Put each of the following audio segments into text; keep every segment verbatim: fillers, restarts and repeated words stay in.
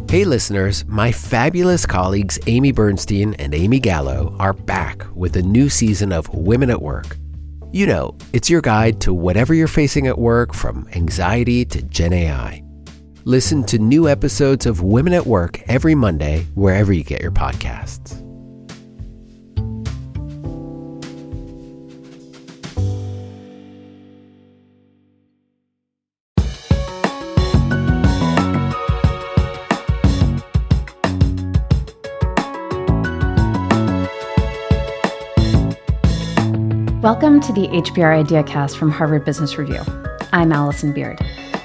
Hey listeners, my fabulous colleagues Amy Bernstein and Amy Gallo are back with a new season of Women at Work. You know, it's your guide to whatever you're facing at work, from anxiety to Gen A I. Listen to new episodes of Women at Work every Monday, wherever you get your podcasts. Welcome to the H B R IdeaCast from Harvard Business Review. I'm Allison Beard.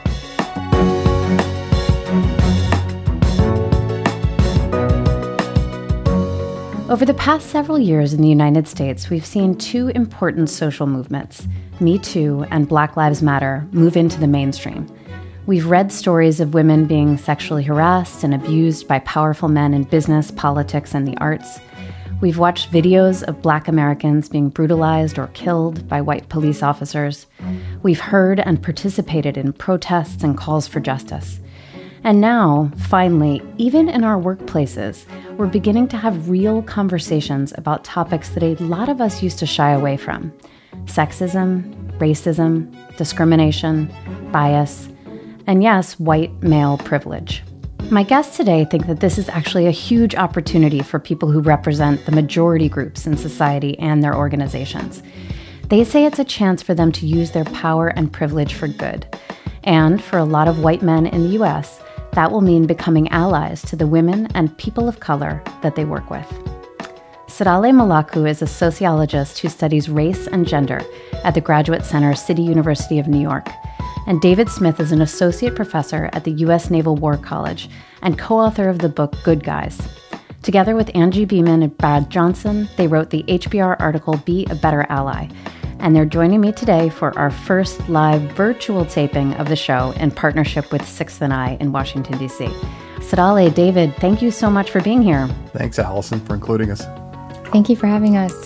Over the past several years in the United States, we've seen two important social movements, Me Too and Black Lives Matter, move into the mainstream. We've read stories of women being sexually harassed and abused by powerful men in business, politics, and the arts. We've watched videos of Black Americans being brutalized or killed by white police officers. We've heard and participated in protests and calls for justice. And now, finally, even in our workplaces, we're beginning to have real conversations about topics that a lot of us used to shy away from: sexism, racism, discrimination, bias, and yes, white male privilege. My guests today think that this is actually a huge opportunity for people who represent the majority groups in society and their organizations. They say it's a chance for them to use their power and privilege for good. And for a lot of white men in the U S, that will mean becoming allies to the women and people of color that they work with. Tsedaleh Malaku is a sociologist who studies race and gender at the Graduate Center, City University of New York. And David Smith is an associate professor at the U S Naval War College and co-author of the book Good Guys. Together with Angie Beeman and Brad Johnson, they wrote the H B R article Be a Better Ally. And they're joining me today for our first live virtual taping of the show in partnership with Sixth and I in Washington, D C. Tsedaleh, David, thank you so much for being here. Thanks, Allison, for including us. Thank you for having us.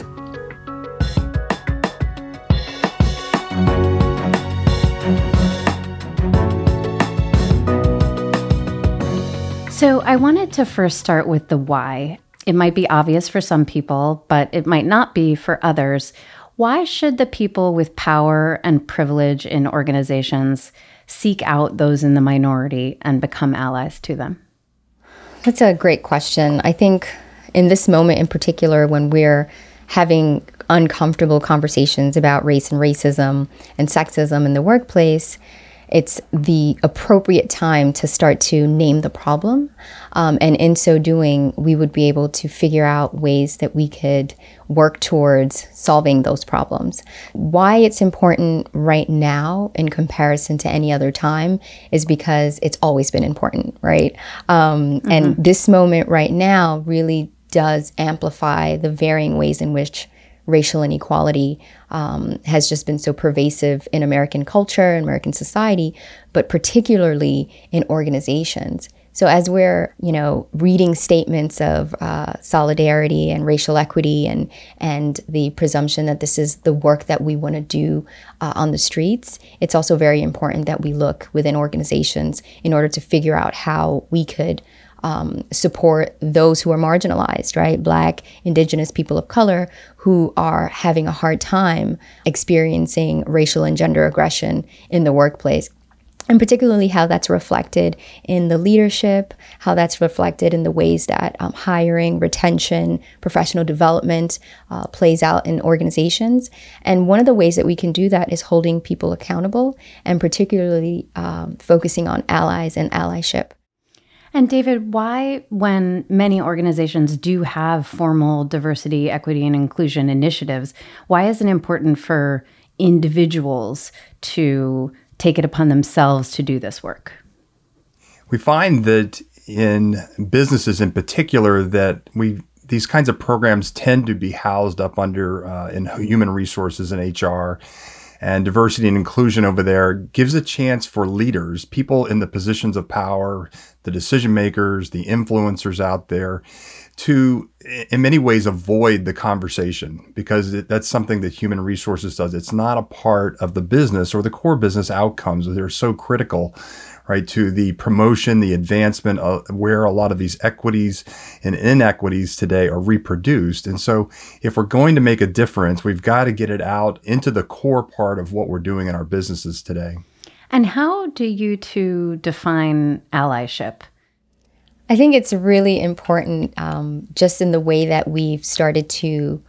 So I wanted to first start with the why. It might be obvious for some people, but it might not be for others. Why should the people with power and privilege in organizations seek out those in the minority and become allies to them? That's a great question. I think in this moment in particular, when we're having uncomfortable conversations about race and racism and sexism in the workplace, it's the appropriate time to start to name the problem. Um, and in so doing, we would be able to figure out ways that we could work towards solving those problems. Why it's important right now in comparison to any other time is because it's always been important, right? Um, mm-hmm. And this moment right now really does amplify the varying ways in which racial inequality um, has just been so pervasive in American culture and American society, but particularly in organizations. So as we're, you know, reading statements of uh, solidarity and racial equity and and the presumption that this is the work that we want to do uh, on the streets, it's also very important that we look within organizations in order to figure out how we could Um, support those who are marginalized, right? Black, Indigenous, people of color who are having a hard time experiencing racial and gender aggression in the workplace. And particularly how that's reflected in the leadership, how that's reflected in the ways that um, hiring, retention, professional development uh, plays out in organizations. And one of the ways that we can do that is holding people accountable and particularly um, focusing on allies and allyship. And David, why, when many organizations do have formal diversity, equity, and inclusion initiatives, why is it important for individuals to take it upon themselves to do this work? We find that in businesses in particular that we these kinds of programs tend to be housed up under uh, in human resources and H R. And diversity and inclusion over there gives a chance for leaders, people in the positions of power, the decision makers, the influencers out there, to in many ways avoid the conversation because it, that's something that human resources does. It's not a part of the business or the core business outcomes that are so critical, right, to the promotion, the advancement of where a lot of these equities and inequities today are reproduced. And so if we're going to make a difference, we've got to get it out into the core part of what we're doing in our businesses today. And how do you two define allyship? I think it's really important um, just in the way that we've started to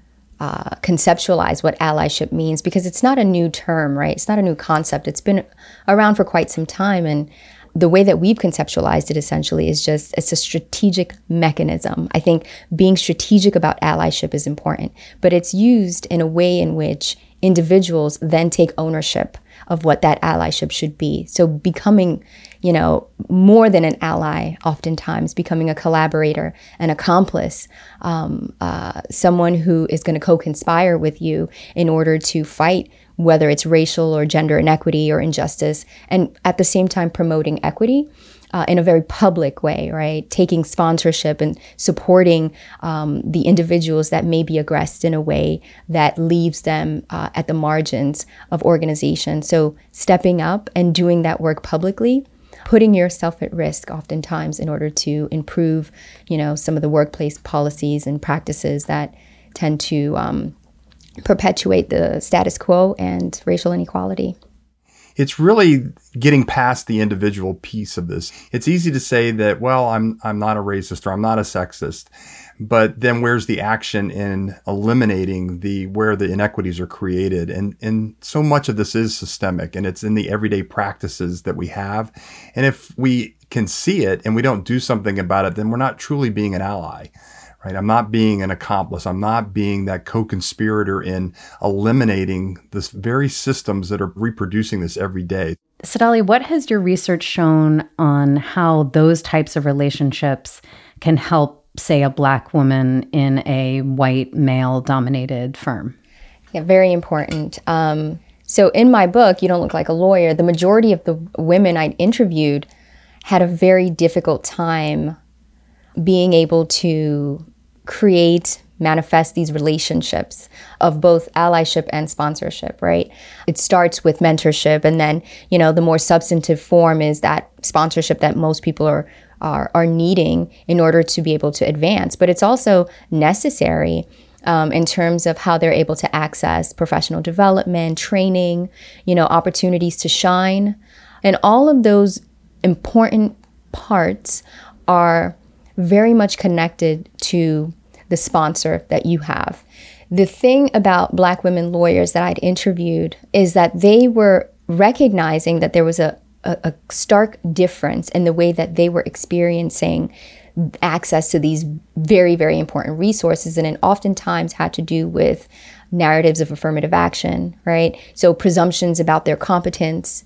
uh, conceptualize what allyship means, because it's not a new term, right? It's not a new concept. It's been around for quite some time. And the way that we've conceptualized it essentially is just, it's a strategic mechanism. I think being strategic about allyship is important, but it's used in a way in which individuals then take ownership of what that allyship should be. So becoming, you know, more than an ally, oftentimes becoming a collaborator, an accomplice, um, uh, someone who is going to co-conspire with you in order to fight, whether it's racial or gender inequity or injustice, and at the same time promoting equity uh, in a very public way, right? Taking sponsorship and supporting um, the individuals that may be aggressed in a way that leaves them uh, at the margins of organizations. So stepping up and doing that work publicly, putting yourself at risk oftentimes in order to improve, you know, some of the workplace policies and practices that tend to um, perpetuate the status quo and racial inequality. It's really getting past the individual piece of this. It's easy to say that, well, I'm I'm not a racist or I'm not a sexist, but then where's the action in eliminating the where the inequities are created? And and so much of this is systemic, and it's in the everyday practices that we have. And if we can see it and we don't do something about it, then we're not truly being an ally. Right? I'm not being an accomplice. I'm not being that co-conspirator in eliminating this very systems that are reproducing this every day. Cedali, what has your research shown on how those types of relationships can help, say, a Black woman in a white male-dominated firm? Yeah, very important. Um, so in my book, You Don't Look Like a Lawyer, the majority of the women I'd interviewed had a very difficult time being able to create, manifest these relationships of both allyship and sponsorship, right? It starts with mentorship, and then, you know, the more substantive form is that sponsorship that most people are are, are needing in order to be able to advance. But it's also necessary um, in terms of how they're able to access professional development, training, you know, opportunities to shine. And all of those important parts are very much connected to the sponsor that you have. The thing about Black women lawyers that I'd interviewed is that they were recognizing that there was a, a, a stark difference in the way that they were experiencing access to these very, very important resources. And it oftentimes had to do with narratives of affirmative action, right? So presumptions about their competence,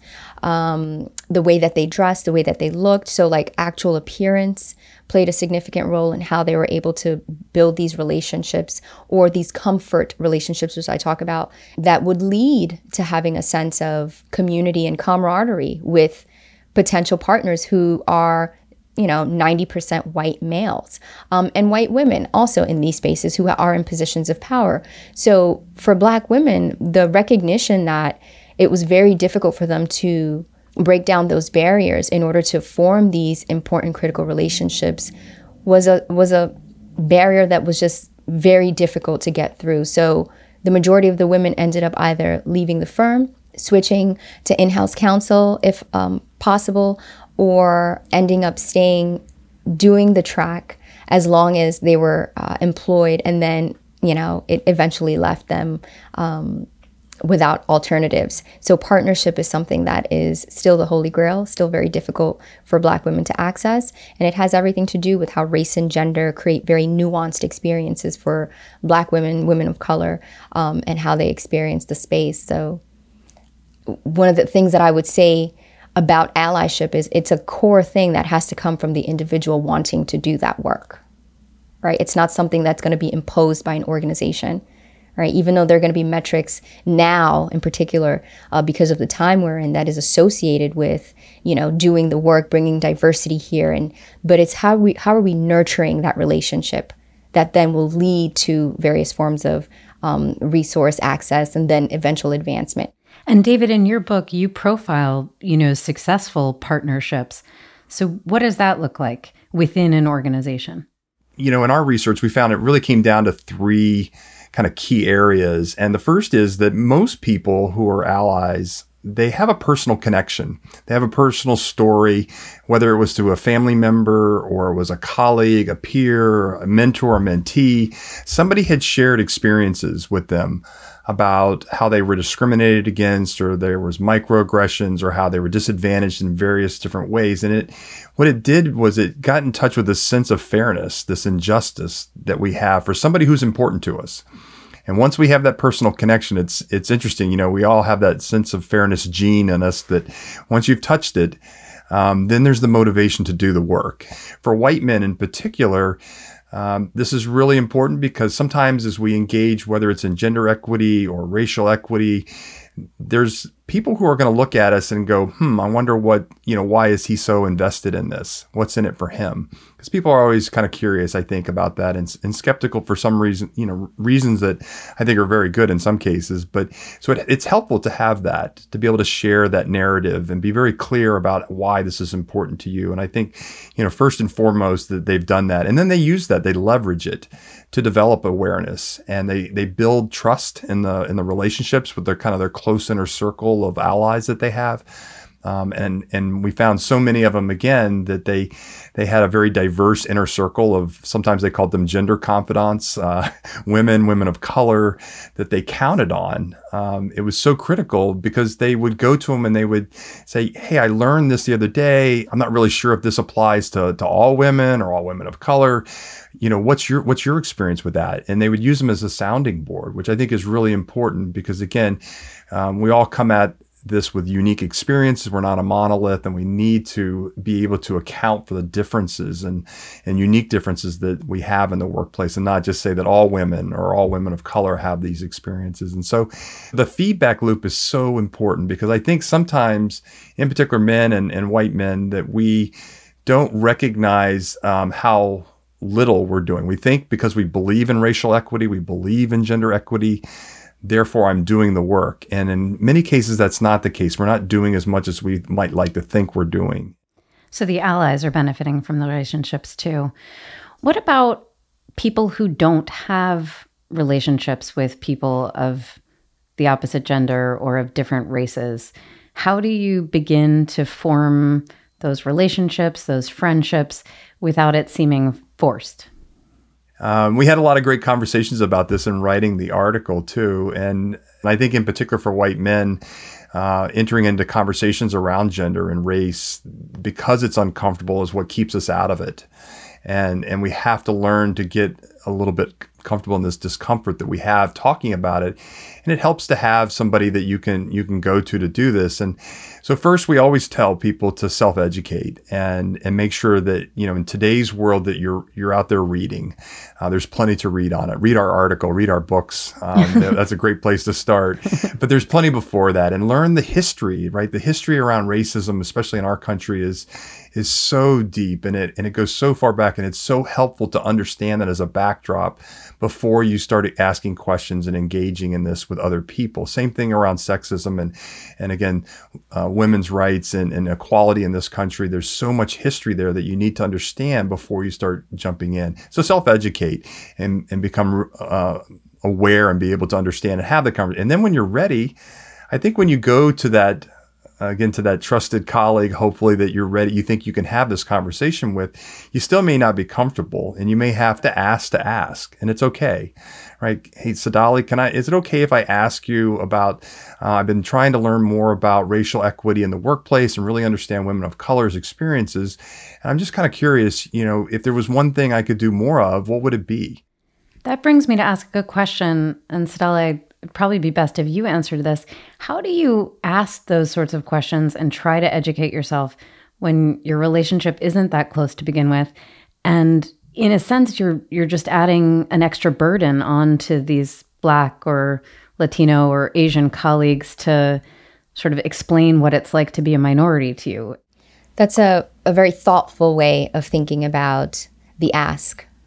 um, the way that they dressed, the way that they looked. So like actual appearance played a significant role in how they were able to build these relationships, or these comfort relationships, which I talk about, that would lead to having a sense of community and camaraderie with potential partners who are, you know, ninety percent white males, um, and white women also in these spaces who are in positions of power. So for Black women, the recognition that it was very difficult for them to break down those barriers in order to form these important critical relationships was a was a barrier that was just very difficult to get through. So the majority of the women ended up either leaving the firm, switching to in-house counsel if um, possible, or ending up staying, doing the track as long as they were uh, employed, and then, you know, it eventually left them um, without alternatives. So partnership is something that is still the holy grail, still very difficult for Black women to access. And it has everything to do with how race and gender create very nuanced experiences for Black women, women of color, um, and how they experience the space. So one of the things that I would say about allyship is it's a core thing that has to come from the individual wanting to do that work, right? It's not something that's going to be imposed by an organization, right? Even though there are going to be metrics now in particular, uh, because of the time we're in, that is associated with, you know, doing the work, bringing diversity here. And but it's how we how are we nurturing that relationship that then will lead to various forms of um, resource access and then eventual advancement. And David, in your book, you profile, you know, successful partnerships. So what does that look like within an organization? You know, in our research, we found it really came down to three kind of key areas. And the first is that most people who are allies, they have a personal connection. They have a personal story, whether it was to a family member or it was a colleague, a peer, a mentor, a mentee. Somebody had shared experiences with them about how they were discriminated against, or there was microaggressions, or how they were disadvantaged in various different ways. And it, what it did was it got in touch with this sense of fairness, this injustice that we have for somebody who's important to us. And once we have that personal connection, it's it's interesting. You know, we all have that sense of fairness gene in us that once you've touched it, um, then there's the motivation to do the work. For white men in particular, Um, this is really important because sometimes as we engage, whether it's in gender equity or racial equity, there's people who are going to look at us and go, hmm, I wonder what, you know, why is he so invested in this? What's in it for him? Because people are always kind of curious, I think, about that and, and skeptical for some reason, you know, reasons that I think are very good in some cases. But so it, it's helpful to have that, to be able to share that narrative and be very clear about why this is important to you. And I think, you know, first and foremost that they've done that. And then they use that, they leverage it to develop awareness, and they they build trust in the in the relationships with their kind of their close inner circle of allies that they have. Um, and and we found so many of them, again, that they they had a very diverse inner circle of, sometimes they called them gender confidants, uh, women, women of color, that they counted on. Um, it was so critical because they would go to them and they would say, hey, I learned this the other day. I'm not really sure if this applies to, to all women or all women of color. You know, what's your what's your experience with that? And they would use them as a sounding board, which I think is really important because, again, um, we all come at this with unique experiences. We're not a monolith, and we need to be able to account for the differences and, and unique differences that we have in the workplace, and not just say that all women or all women of color have these experiences. And so the feedback loop is so important because I think sometimes, in particular men and, and white men, that we don't recognize um, how little we're doing. We think because we believe in racial equity, we believe in gender equity, therefore I'm doing the work. And in many cases, that's not the case. We're not doing as much as we might like to think we're doing. So the allies are benefiting from the relationships too. What about people who don't have relationships with people of the opposite gender or of different races? How do you begin to form those relationships, those friendships, without it seeming forced? Um, we had a lot of great conversations about this in writing the article too. And I think in particular for white men, uh, entering into conversations around gender and race, because it's uncomfortable, is what keeps us out of it. And, and we have to learn to get a little bit comfortable in this discomfort that we have talking about it. And it helps to have somebody that you can you can go to to do this. And so first, we always tell people to self-educate and and make sure that, you know, in today's world that you're you're out there reading. Uh, there's plenty to read on it. Read our article, read our books. Um, that's a great place to start. But there's plenty before that, and learn the history, right? The history around racism, especially in our country, is is so deep, and it and it goes so far back, and it's so helpful to understand that as a backdrop before you start asking questions and engaging in this with other people. Same thing around sexism and, and again, uh, women's rights and, and equality in this country. There's so much history there that you need to understand before you start jumping in. So self-educate and, and become uh, aware and be able to understand and have the conversation. And then when you're ready, I think when you go to that, Uh, again, to that trusted colleague, hopefully that you're ready, you think you can have this conversation with, you still may not be comfortable, and you may have to ask to ask, and it's okay, right? Hey, Cedali, can I, is it okay if I ask you about, uh, I've been trying to learn more about racial equity in the workplace and really understand women of color's experiences. And I'm just kind of curious, you know, if there was one thing I could do more of, what would it be? That brings me to ask a good question, and Cedali, it'd probably be best if you answered this. How do you ask those sorts of questions and try to educate yourself when your relationship isn't that close to begin with? And in a sense, you're you're just adding an extra burden onto these Black or Latino or Asian colleagues to sort of explain what it's like to be a minority to you. That's a, a very thoughtful way of thinking about the ask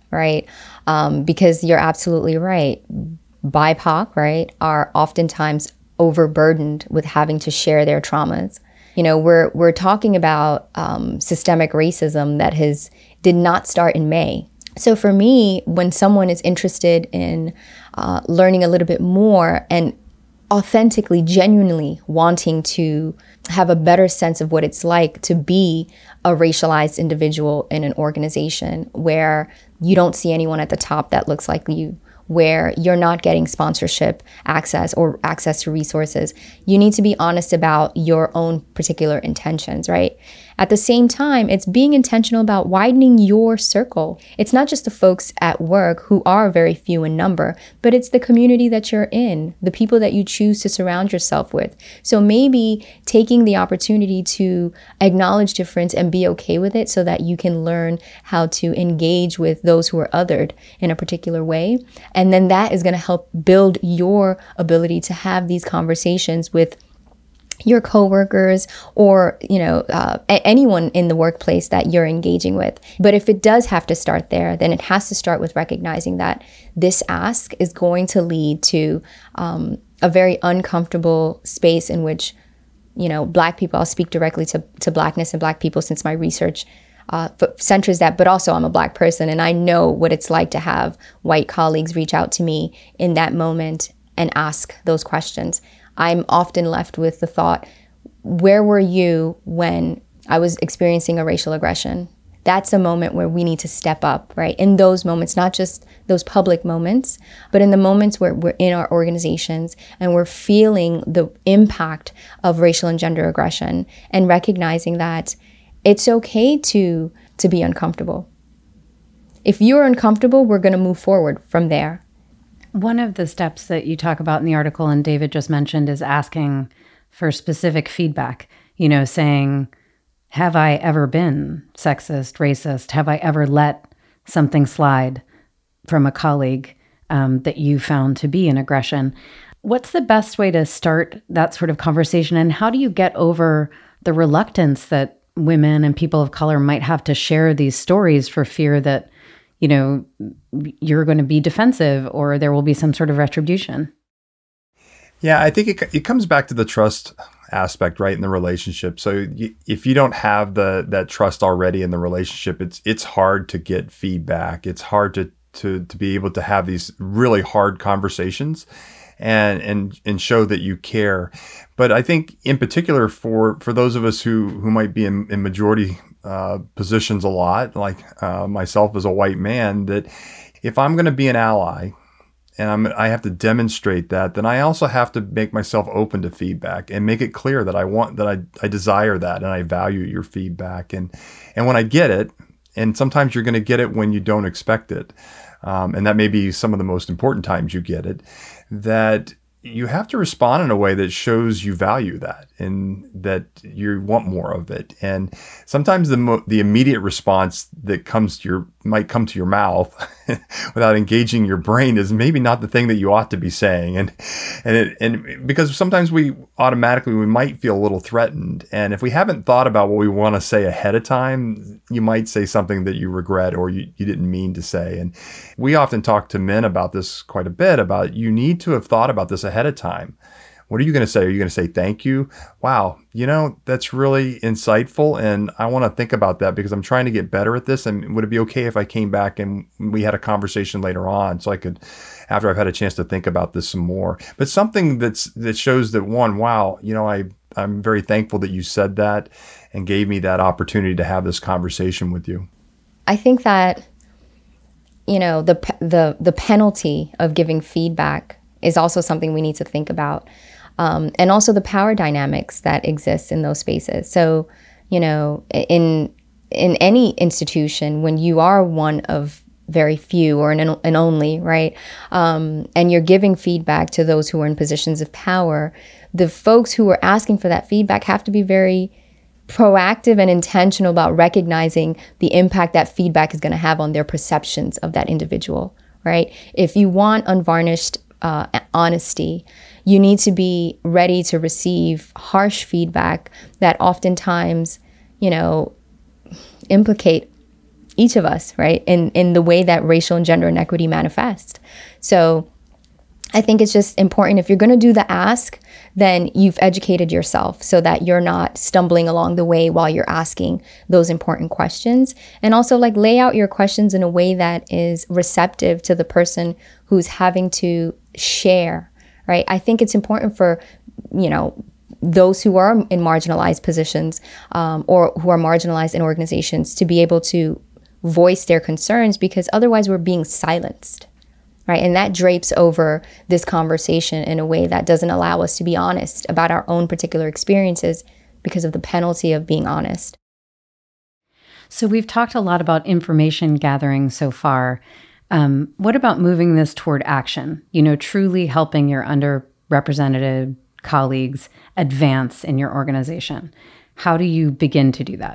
right? Um, because you're absolutely right. B I P O C, right, are oftentimes overburdened with having to share their traumas. You know, we're we're talking about um, systemic racism that has did not start in May. So for me, when someone is interested in uh, learning a little bit more and authentically, genuinely wanting to have a better sense of what it's like to be a racialized individual in an organization where you don't see anyone at the top that looks like you, where you're not getting sponsorship access or access to resources, you need to be honest about your own particular intentions, right? At the same time, it's being intentional about widening your circle. It's not just the folks at work who are very few in number, but it's the community that you're in, the people that you choose to surround yourself with. So maybe taking the opportunity to acknowledge difference and be okay with it so that you can learn how to engage with those who are othered in a particular way. And then that is going to help build your ability to have these conversations with your coworkers or, you know, uh, a- anyone in the workplace that you're engaging with. But if it does have to start there, then it has to start with recognizing that this ask is going to lead to um, a very uncomfortable space in which, you know, Black people, I'll speak directly to, to Blackness and Black people since my research uh, centers that, but also I'm a Black person and I know what it's like to have white colleagues reach out to me in that moment and ask those questions. I'm often left with the thought, where were you when I was experiencing a racial aggression? That's a moment where we need to step up, right? In those moments, not just those public moments, but in the moments where we're in our organizations and we're feeling the impact of racial and gender aggression and recognizing that it's okay to, to be uncomfortable. If you're uncomfortable, we're going to move forward from there. One of the steps that you talk about in the article and David just mentioned is asking for specific feedback, you know, saying, have I ever been sexist, racist? Have I ever let something slide from a colleague um, that you found to be an aggression? What's the best way to start that sort of conversation? And how do you get over the reluctance that women and people of color might have to share these stories for fear that, you know, you're going to be defensive or there will be some sort of retribution? Yeah, I think it, it comes back to the trust aspect, right, in the relationship. So y- if you don't have the that trust already in the relationship, it's it's hard to get feedback. It's hard to to to be able to have these really hard conversations and and and show that you care. But I think in particular for for those of us who who might be in, in majority uh, positions a lot, like uh, myself as a white man, that if I'm going to be an ally and I'm, I have to demonstrate that, then I also have to make myself open to feedback and make it clear that I want, that I, I desire that and I value your feedback. And, and when I get it, and sometimes you're going to get it when you don't expect it, um, and that may be some of the most important times you get it, that you have to respond in a way that shows you value that and that you want more of it. And sometimes the mo- the immediate response that comes to your might come to your mouth without engaging your brain is maybe not the thing that you ought to be saying. And and it, and because sometimes we automatically we might feel a little threatened. And if we haven't thought about what we want to say ahead of time, you might say something that you regret or you, you didn't mean to say. And we often talk to men about this quite a bit, about you need to have thought about this ahead of time. What are you going to say? Are you going to say thank you? Wow, you know, that's really insightful. And I want to think about that because I'm trying to get better at this. And would it be okay if I came back and we had a conversation later on so I could, after I've had a chance to think about this some more, but something that's, that shows that one, wow, you know, I, I'm very thankful that you said that and gave me that opportunity to have this conversation with you. I think that, you know, the, the, the penalty of giving feedback is also something we need to think about. Um, and also the power dynamics that exist in those spaces. So, you know, in in any institution, when you are one of very few or an, an only, right, um, and you're giving feedback to those who are in positions of power, the folks who are asking for that feedback have to be very proactive and intentional about recognizing the impact that feedback is going to have on their perceptions of that individual, right? If you want unvarnished uh, honesty, you need to be ready to receive harsh feedback that oftentimes, you know, implicate each of us, right? In, in the way that racial and gender inequity manifest. So I think it's just important, if you're going to do the ask, then you've educated yourself so that you're not stumbling along the way while you're asking those important questions. And also like lay out your questions in a way that is receptive to the person who's having to share, right? I think it's important for, you know, those who are in marginalized positions um, or who are marginalized in organizations to be able to voice their concerns, because otherwise we're being silenced. Right? And that drapes over this conversation in a way that doesn't allow us to be honest about our own particular experiences because of the penalty of being honest. So we've talked a lot about information gathering so far. Um, what about moving this toward action? You know, truly helping your underrepresented colleagues advance in your organization. How do you begin to do that?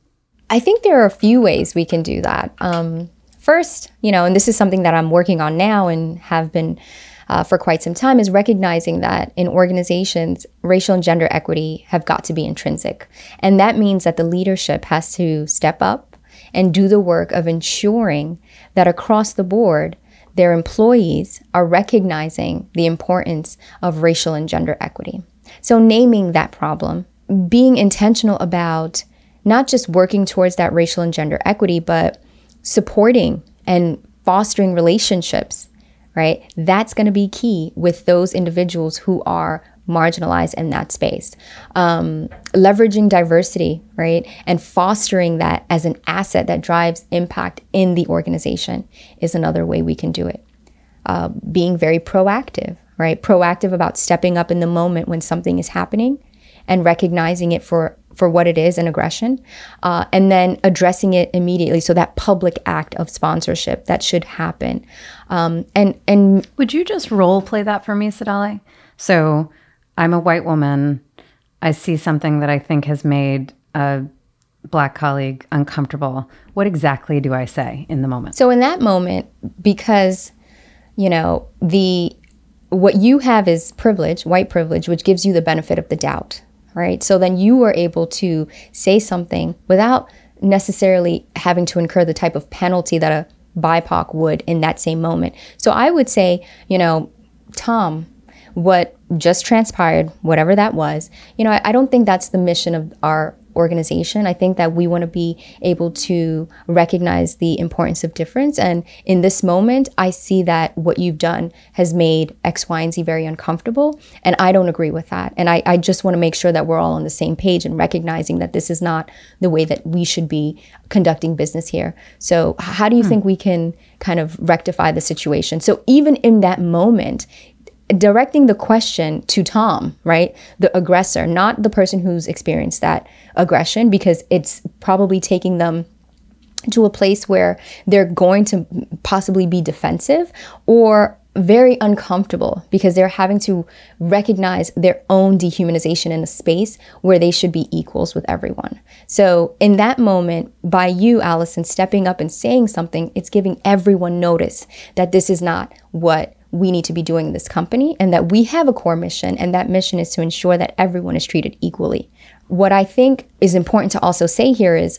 I think there are a few ways we can do that. Um, First, you know, and this is something that I'm working on now and have been uh, for quite some time, is recognizing that in organizations, racial and gender equity have got to be intrinsic. And that means that the leadership has to step up and do the work of ensuring that across the board, their employees are recognizing the importance of racial and gender equity. So naming that problem, being intentional about not just working towards that racial and gender equity, but supporting and fostering relationships, right? That's going to be key with those individuals who are marginalized in that space. Um, leveraging diversity, right? And fostering that as an asset that drives impact in the organization is another way we can do it. Uh, being very proactive, right? Proactive about stepping up in the moment when something is happening and recognizing it for for what it is, an aggression, uh, and then addressing it immediately. So that public act of sponsorship that should happen. Um, and and would you just role play that for me, Cedale? So I'm a white woman. I see something that I think has made a Black colleague uncomfortable. What exactly do I say in the moment? So in that moment, because, you know, the what you have is privilege, white privilege, which gives you the benefit of the doubt. Right? So then you were able to say something without necessarily having to incur the type of penalty that a B I P O C would in that same moment. So I would say, you know, Tom, what just transpired, whatever that was, you know, I, I don't think that's the mission of our organization. I think that we want to be able to recognize the importance of difference. And in this moment, I see that what you've done has made X, Y, and Z very uncomfortable. And I don't agree with that. And I, I just want to make sure that we're all on the same page and recognizing that this is not the way that we should be conducting business here. So how do you hmm. think we can kind of rectify the situation? So even in that moment, directing the question to Tom, right? The aggressor, not the person who's experienced that aggression, because it's probably taking them to a place where they're going to possibly be defensive or very uncomfortable because they're having to recognize their own dehumanization in a space where they should be equals with everyone. So in that moment, by you, Allison, stepping up and saying something, it's giving everyone notice that this is not what we need to be doing in this company and that we have a core mission, and that mission is to ensure that everyone is treated equally. What I think is important to also say here is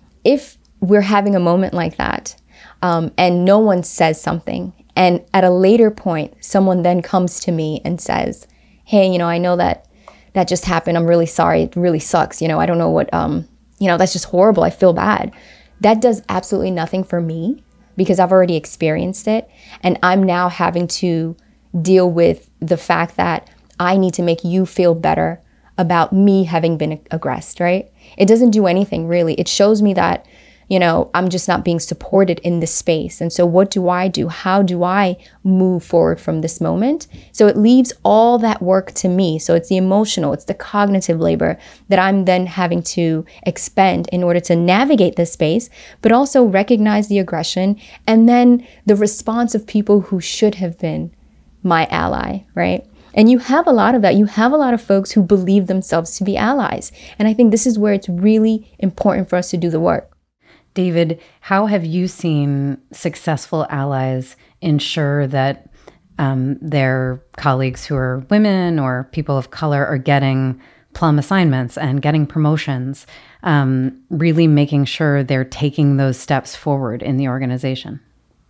if we're having a moment like that um, and no one says something, and at a later point, someone then comes to me and says, hey, you know, I know that that just happened. I'm really sorry. It really sucks. You know, I don't know what, um, you know, that's just horrible. I feel bad. That does absolutely nothing for me because I've already experienced it. And I'm now having to deal with the fact that I need to make you feel better about me having been aggressed, right? It doesn't do anything really. It shows me that, you know, I'm just not being supported in this space. And so what do I do? How do I move forward from this moment? So it leaves all that work to me. So it's the emotional, it's the cognitive labor that I'm then having to expend in order to navigate this space, but also recognize the aggression and then the response of people who should have been my ally, right? And you have a lot of that. You have a lot of folks who believe themselves to be allies. And I think this is where it's really important for us to do the work. David, how have you seen successful allies ensure that um, their colleagues who are women or people of color are getting plum assignments and getting promotions, um, really making sure they're taking those steps forward in the organization?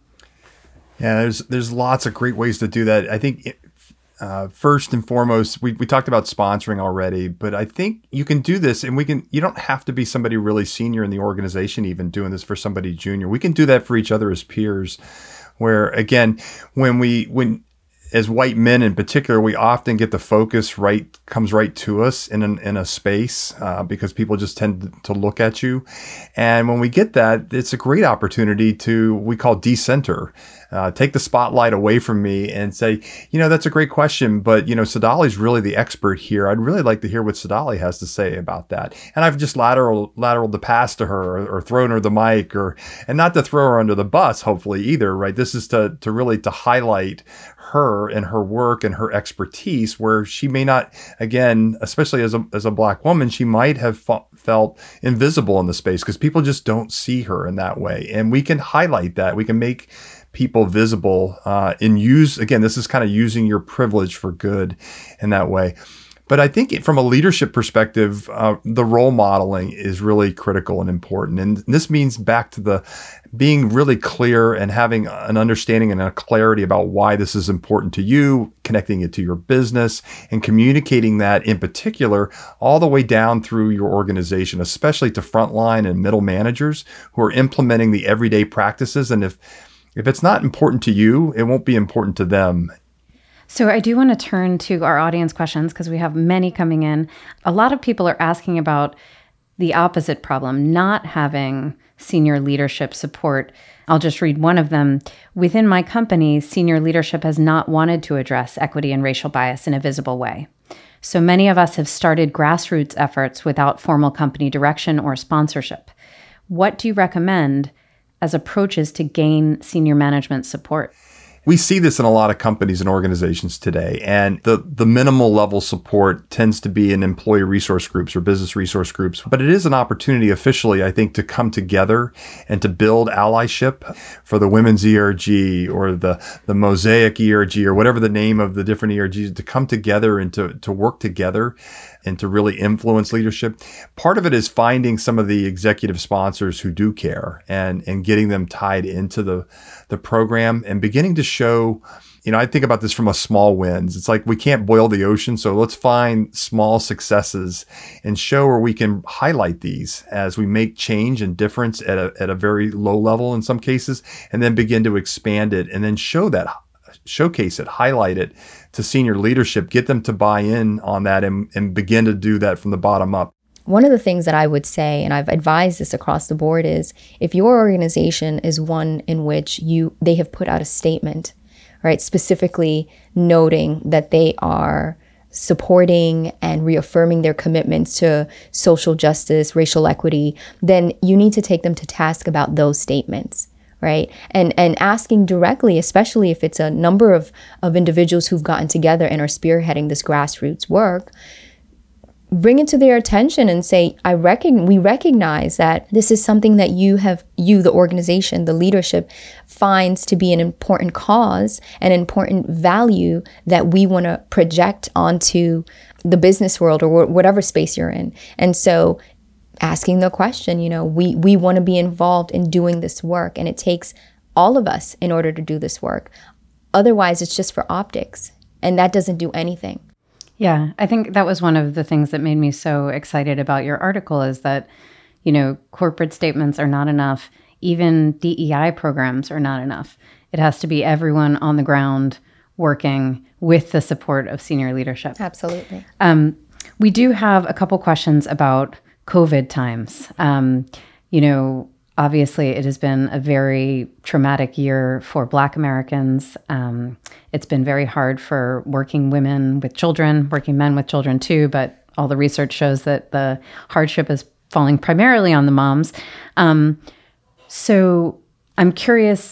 Yeah, there's there's lots of great ways to do that. I think it, uh, first and foremost, we, we talked about sponsoring already, but I think you can do this, and we can. You don't have to be somebody really senior in the organization even doing this for somebody junior. We can do that for each other as peers. Where again, when we when as white men in particular, we often get the focus right comes right to us in an, in a space uh, because people just tend to look at you. And when we get that, it's a great opportunity to, we call decenter, uh, take the spotlight away from me and say, you know, that's a great question, but you know, Tsedalli's really the expert here. I'd really like to hear what Tsedalli has to say about that. And I've just lateral lateraled the pass to her or, or thrown her the mic, or, and not to throw her under the bus, hopefully either, right? This is to, to really to highlight her and her work and her expertise, where she may not, again, especially as a as a Black woman, she might have f- felt invisible in the space because people just don't see her in that way. And we can highlight that. We can make people visible uh, and use, again, this is kind of using your privilege for good in that way. But I think from a leadership perspective, uh, the role modeling is really critical and important. And this means back to the being really clear and having an understanding and a clarity about why this is important to you, connecting it to your business, and communicating that in particular all the way down through your organization, especially to frontline and middle managers who are implementing the everyday practices. And if if it's not important to you, it won't be important to them. So I do want to turn to our audience questions because we have many coming in. A lot of people are asking about the opposite problem, not having senior leadership support. I'll just read one of them. Within my company, senior leadership has not wanted to address equity and racial bias in a visible way. So many of us have started grassroots efforts without formal company direction or sponsorship. What do you recommend as approaches to gain senior management support? We see this in a lot of companies and organizations today, and the, the minimal level support tends to be in employee resource groups or business resource groups. But it is an opportunity officially, I think, to come together and to build allyship for the Women's E R G or the, the Mosaic E R G or whatever the name of the different E R Gs, to come together and to, to work together and to really influence leadership. Part of it is finding some of the executive sponsors who do care and, and getting them tied into the, the program and beginning to show, you know, I think about this from a small wins. It's like we can't boil the ocean, so let's find small successes and show where we can highlight these as we make change and difference at a, at a very low level in some cases, and then begin to expand it and then show that, showcase it, highlight it to senior leadership, get them to buy in on that and, and begin to do that from the bottom up. One of the things that I would say, and I've advised this across the board, is if your organization is one in which you they have put out a statement, right, specifically noting that they are supporting and reaffirming their commitments to social justice, racial equity, then you need to take them to task about those statements. Right. And and asking directly, especially if it's a number of, of individuals who've gotten together and are spearheading this grassroots work, bring it to their attention and say, I reckon we recognize that this is something that you have, you, the organization, the leadership, finds to be an important cause, an important value that we want to project onto the business world or whatever space you're in. And so asking the question, you know, we, we want to be involved in doing this work, and it takes all of us in order to do this work. Otherwise, it's just for optics, and that doesn't do anything. Yeah, I think that was one of the things that made me so excited about your article is that, you know, corporate statements are not enough. Even D E I programs are not enough. It has to be everyone on the ground working with the support of senior leadership. Absolutely. Um, we do have a couple questions about COVID times. Um, you know, obviously it has been a very traumatic year for Black Americans. Um, it's been very hard for working women with children, working men with children too, but all the research shows that the hardship is falling primarily on the moms. Um, so I'm curious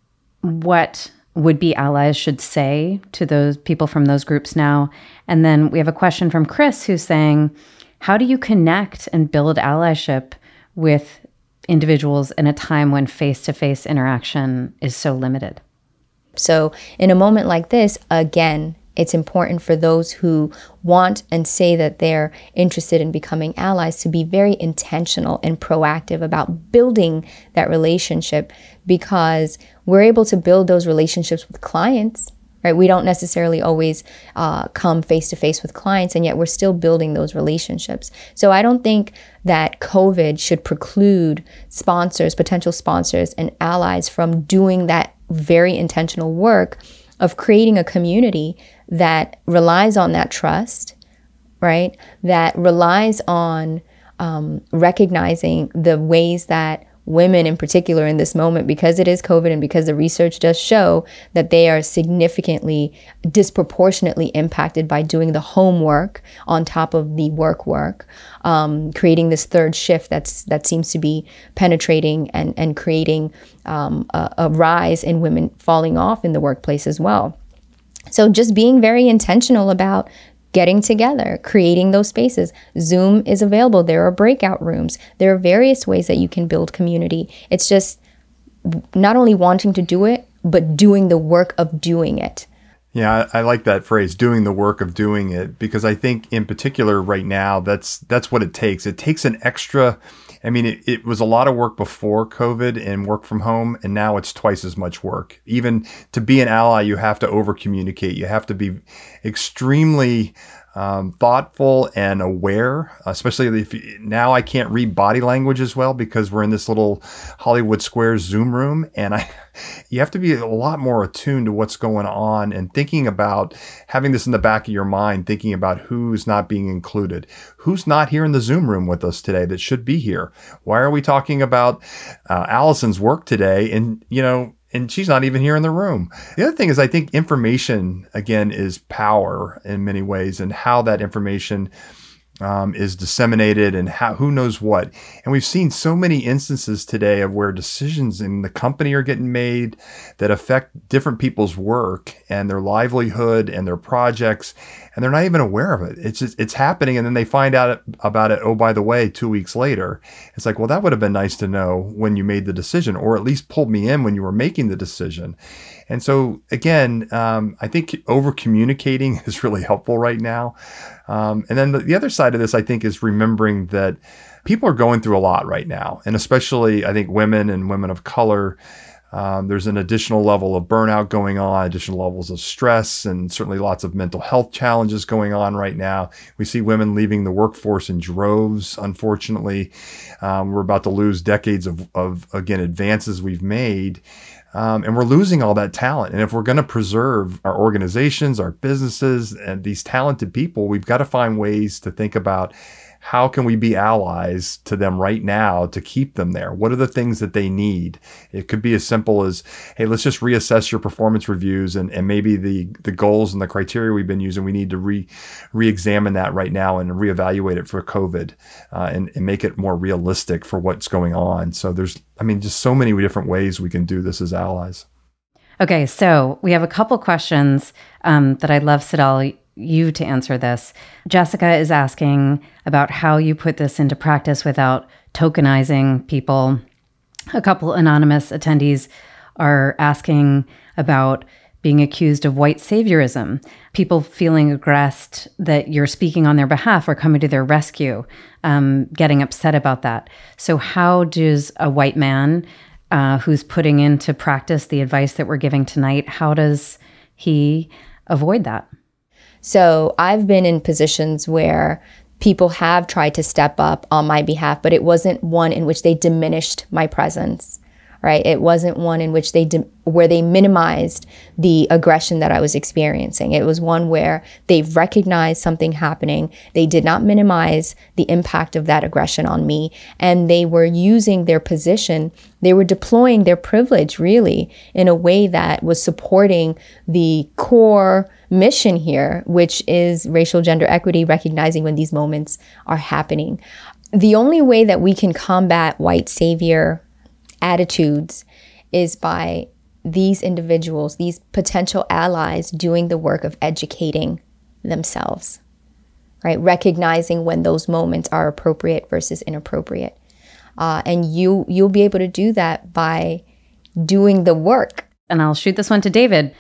what would-be allies should say to those people from those groups now. And then we have a question from Chris who's saying, how do you connect and build allyship with individuals in a time when face-to-face interaction is so limited? So in a moment like this, again, it's important for those who want and say that they're interested in becoming allies to be very intentional and proactive about building that relationship, because we're able to build those relationships with clients, right? We don't necessarily always uh, come face to face with clients, and yet we're still building those relationships. So I don't think that COVID should preclude sponsors, potential sponsors, and allies from doing that very intentional work of creating a community that relies on that trust, right? That relies on um, recognizing the ways that women in particular in this moment, because it is COVID and because the research does show that they are significantly disproportionately impacted by doing the homework on top of the work work, um, creating this third shift that's that seems to be penetrating and, and creating um, a, a rise in women falling off in the workplace as well. So just being very intentional about getting together, creating those spaces. Zoom is available. There are breakout rooms. There are various ways that you can build community. It's just not only wanting to do it, but doing the work of doing it. Yeah, I, I like that phrase, doing the work of doing it, because I think in particular right now, that's that's what it takes. It takes an extra, I mean, it, it was a lot of work before COVID and work from home, and now it's twice as much work. Even to be an ally, you have to over communicate. You have to be extremely um, thoughtful and aware, especially if you, now I can't read body language as well because we're in this little Hollywood Squares Zoom room, and I, you have to be a lot more attuned to what's going on and thinking about having this in the back of your mind, thinking about who's not being included, who's not here in the Zoom room with us today that should be here. Why are we talking about uh, Allison's work today? And, you know, and she's not even here in the room. The other thing is I think information, again, is power in many ways, and how that information um, is disseminated and how who knows what. And we've seen so many instances today of where decisions in the company are getting made that affect different people's work and their livelihood and their projects, and they're not even aware of it. It's just, it's happening, and then they find out about it, oh, by the way, two weeks later. It's like, well, that would have been nice to know when you made the decision, or at least pulled me in when you were making the decision. And so, again, um, I think over-communicating is really helpful right now. Um, and then the, the other side of this, I think, is remembering that people are going through a lot right now, and especially, I think, women and women of color. Um, there's an additional level of burnout going on, additional levels of stress, and certainly lots of mental health challenges going on right now. We see women leaving the workforce in droves, unfortunately. Um, we're about to lose decades of, of, again, advances we've made. Um, and we're losing all that talent. And if we're going to preserve our organizations, our businesses, and these talented people, we've got to find ways to think about how can we be allies to them right now to keep them there? What are the things that they need? It could be as simple as, hey, let's just reassess your performance reviews, and, and maybe the, the goals and the criteria we've been using, we need to re, re-examine that right now and reevaluate it for COVID uh, and, and make it more realistic for what's going on. So there's, I mean, just so many different ways we can do this as allies. Okay, so we have a couple questions um, that I'd love, Tsedal, you to answer this. Jessica is asking about how you put this into practice without tokenizing people. A couple anonymous attendees are asking about being accused of white saviorism, people feeling aggressed that you're speaking on their behalf or coming to their rescue, um, getting upset about that. So how does a white man uh, who's putting into practice the advice that we're giving tonight, how does he avoid that? So I've been in positions where people have tried to step up on my behalf, but it wasn't one in which they diminished my presence, right? It wasn't one in which they di- where they minimized the aggression that I was experiencing. It was one where they recognized something happening. They did not minimize the impact of that aggression on me, and they were using their position. They were deploying their privilege, really, in a way that was supporting the core mission here, which is racial gender equity, recognizing when these moments are happening. The only way that we can combat white savior attitudes is by these individuals, these potential allies, doing the work of educating themselves, right? Recognizing when those moments are appropriate versus inappropriate. Uh, and you, you'll be able to do that by doing the work. And I'll shoot this one to David.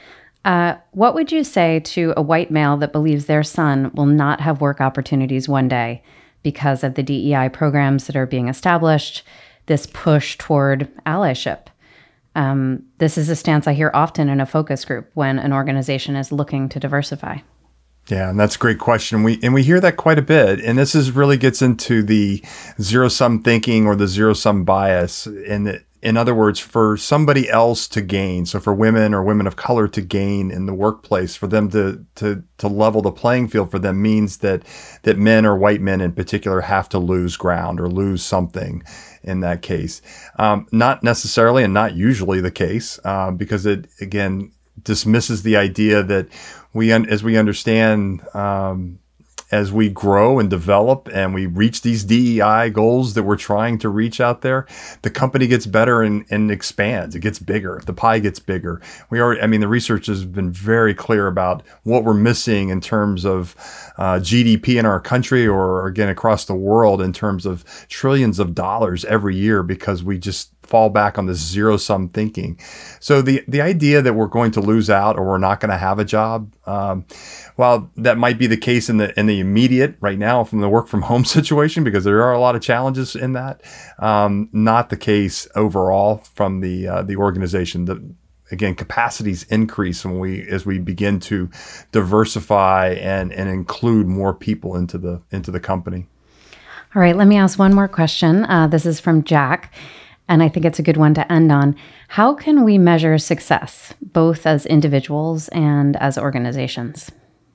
Uh, what would you say to a white male that believes their son will not have work opportunities one day because of the D E I programs that are being established, this push toward allyship? Um, this is a stance I hear often in a focus group when an organization is looking to diversify. Yeah, and that's a great question. We and we hear that quite a bit. And this is really gets into the zero-sum thinking or the zero-sum bias. In the, in other words, for somebody else to gain, so for women or women of color to gain in the workplace, for them to to to level the playing field for them means that that men or white men in particular have to lose ground or lose something in that case. Um, not necessarily and not usually the case, uh, because it, again, dismisses the idea that we, un- as we understand, um, as we grow and develop and we reach these D E I goals that we're trying to reach out there, the company gets better and, and expands. It gets bigger. The pie gets bigger. We already, I mean, the research has been very clear about what we're missing in terms of uh, G D P in our country or, again, across the world in terms of trillions of dollars every year because we just fall back on this zero-sum thinking. So the the idea that we're going to lose out or we're not going to have a job, um, while that might be the case in the in the immediate right now from the work from home situation, because there are a lot of challenges in that, um, not the case overall from the uh, the organization. The, Again, capacities increase when we as we begin to diversify and, and include more people into the into the company. All right, let me ask one more question. Uh, this is from Jack, and I think it's a good one to end on. How can we measure success, both as individuals and as organizations?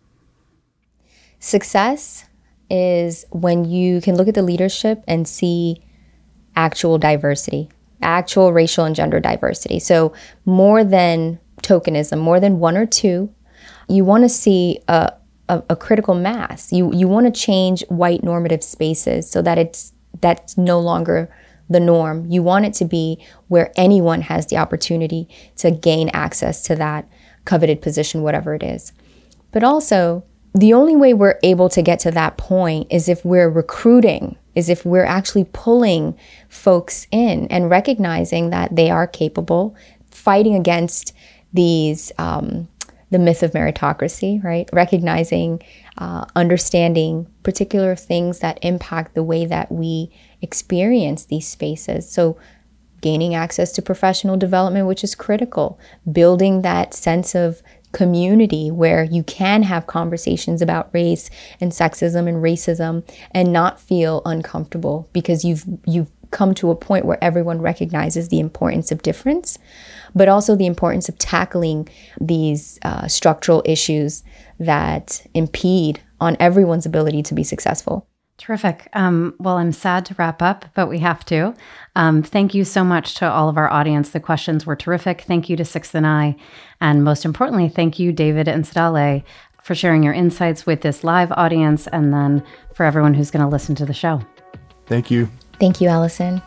Success is when you can look at the leadership and see actual diversity. Actual racial and gender diversity. So more than tokenism, more than one or two, you want to see a, a, a critical mass. You you want to change white normative spaces so that it's that's no longer the norm. You want it to be where anyone has the opportunity to gain access to that coveted position, whatever it is. But also, the only way we're able to get to that point is if we're recruiting, is if we're actually pulling folks in and recognizing that they are capable, fighting against these, um, the myth of meritocracy, right? Recognizing, uh, understanding particular things that impact the way that we experience these spaces. So gaining access to professional development, which is critical, building that sense of community where you can have conversations about race and sexism and racism and not feel uncomfortable because you've you've come to a point where everyone recognizes the importance of difference, but also the importance of tackling these uh, structural issues that impede on everyone's ability to be successful. Terrific. Um, well, I'm sad to wrap up, but we have to. Um, thank you so much to all of our audience. The questions were terrific. Thank you to Sixth and I. And most importantly, thank you, David and Tsedaleh, for sharing your insights with this live audience and then for everyone who's going to listen to the show. Thank you. Thank you, Allison.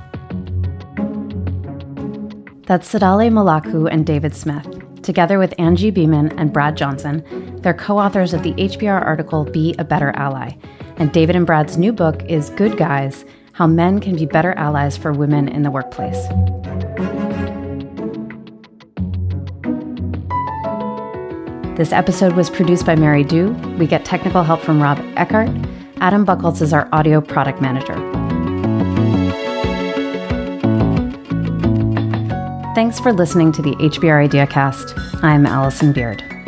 That's Tsedaleh Malaku and David Smith. Together with Angie Beeman and Brad Johnson, they're co-authors of the H B R article, Be a Better Ally. And David and Brad's new book is Good Guys, How Men Can Be Better Allies for Women in the Workplace. This episode was produced by Mary Du. We get technical help from Rob Eckhart. Adam Buckles is our audio product manager. Thanks for listening to the H B R IdeaCast. I'm Allison Beard.